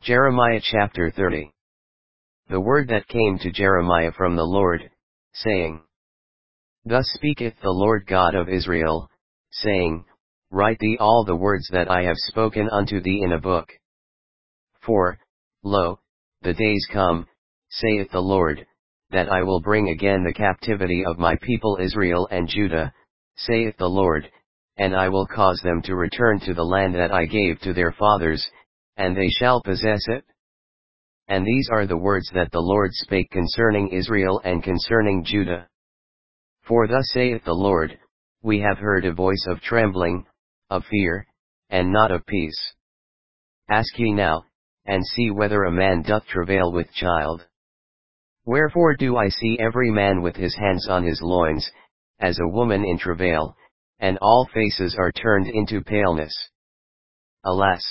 Jeremiah chapter 30. The word that came to Jeremiah from the Lord, saying, Thus speaketh the Lord God of Israel, saying, Write thee all the words that I have spoken unto thee in a book. For, lo, the days come, saith the Lord, that I will bring again the captivity of my people Israel and Judah, saith the Lord, and I will cause them to return to the land that I gave to their fathers, and they shall possess it. And these are the words that the Lord spake concerning Israel and concerning Judah. For thus saith the Lord, We have heard a voice of trembling, of fear, and not of peace. Ask ye now, and see whether a man doth travail with child. Wherefore do I see every man with his hands on his loins, as a woman in travail, and all faces are turned into paleness. Alas!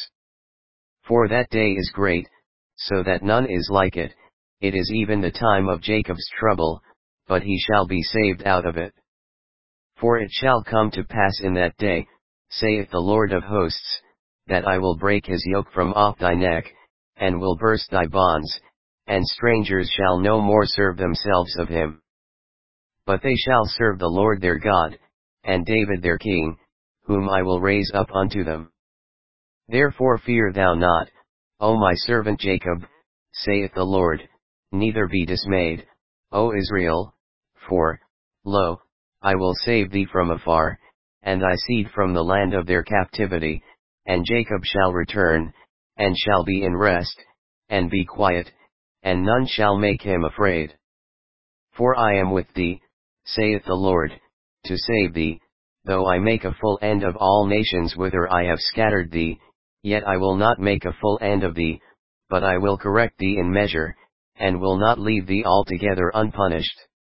For that day is great, so that none is like it, it is even the time of Jacob's trouble, but he shall be saved out of it. For it shall come to pass in that day, saith the Lord of hosts, that I will break his yoke from off thy neck, and will burst thy bonds, and strangers shall no more serve themselves of him. But they shall serve the Lord their God, and David their king, whom I will raise up unto them. Therefore fear thou not, O my servant Jacob, saith the Lord, neither be dismayed, O Israel, for, lo, I will save thee from afar, and thy seed from the land of their captivity, and Jacob shall return, and shall be in rest, and be quiet, and none shall make him afraid. For I am with thee, saith the Lord, to save thee, though I make a full end of all nations whither I have scattered thee, yet I will not make a full end of thee, but I will correct thee in measure, and will not leave thee altogether unpunished.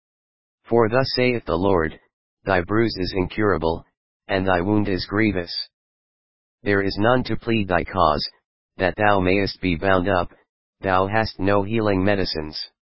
For thus saith the Lord, Thy bruise is incurable, and thy wound is grievous. There is none to plead thy cause, that thou mayest be bound up, thou hast no healing medicines.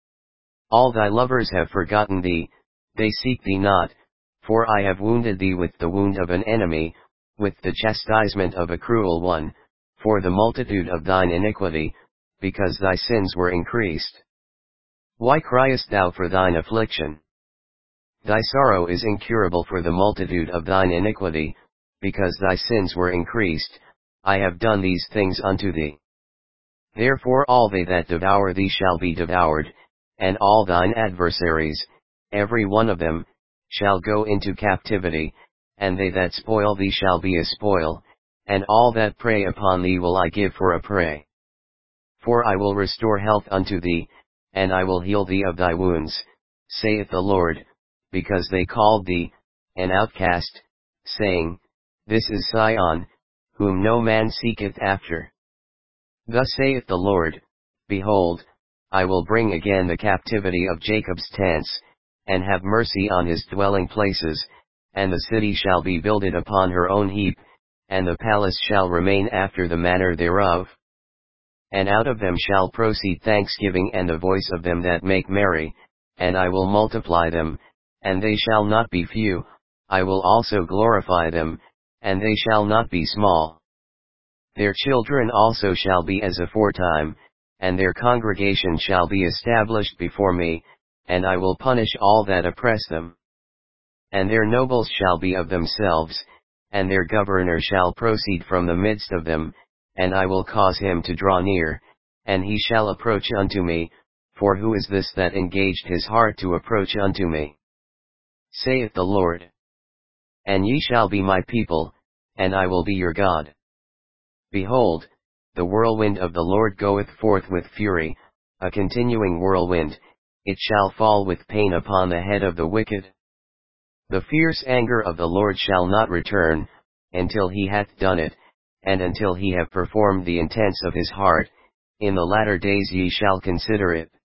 All thy lovers have forgotten thee, they seek thee not, for I have wounded thee with the wound of an enemy, with the chastisement of a cruel one, for the multitude of thine iniquity, because thy sins were increased. Why criest thou for thine affliction? Thy sorrow is incurable for the multitude of thine iniquity, because thy sins were increased, I have done these things unto thee. Therefore all they that devour thee shall be devoured, and all thine adversaries, every one of them, shall go into captivity, and they that spoil thee shall be a spoil, and all that prey upon thee will I give for a prey. For I will restore health unto thee, and I will heal thee of thy wounds, saith the Lord, because they called thee, an outcast, saying, This is Sion, whom no man seeketh after. Thus saith the Lord, Behold, I will bring again the captivity of Jacob's tents, and have mercy on his dwelling places, and the city shall be builded upon her own heap, and the palace shall remain after the manner thereof. And out of them shall proceed thanksgiving and the voice of them that make merry, and I will multiply them, and they shall not be few, I will also glorify them, and they shall not be small. Their children also shall be as aforetime, and their congregation shall be established before me, and I will punish all that oppress them. And their nobles shall be of themselves, and their governor shall proceed from the midst of them, and I will cause him to draw near, and he shall approach unto me, for who is this that engaged his heart to approach unto me? Saith the Lord. And ye shall be my people, and I will be your God. Behold, the whirlwind of the Lord goeth forth with fury, a continuing whirlwind, it shall fall with pain upon the head of the wicked. The fierce anger of the Lord shall not return, until he hath done it, and until he have performed the intents of his heart, in the latter days ye shall consider it.